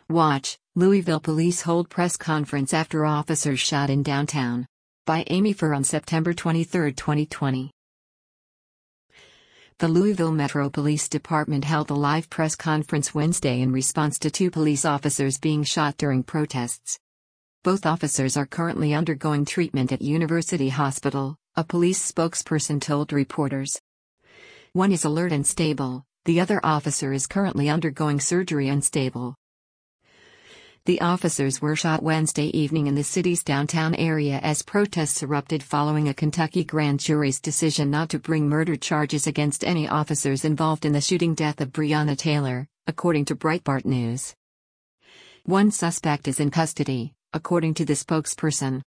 Watch, Louisville police hold press conference after officers shot in downtown. By Amy Furr on September 23, 2020. The Louisville Metro Police Department held a live press conference Wednesday in response to 2 police officers being shot during protests. Both officers are currently undergoing treatment at University Hospital, a police spokesperson told reporters. One is alert and stable, the other officer is currently undergoing surgery and stable. The officers were shot Wednesday evening in the city's downtown area as protests erupted following a Kentucky grand jury's decision not to bring murder charges against any officers involved in the shooting death of Breonna Taylor, according to Breitbart News. One suspect is in custody, according to the spokesperson.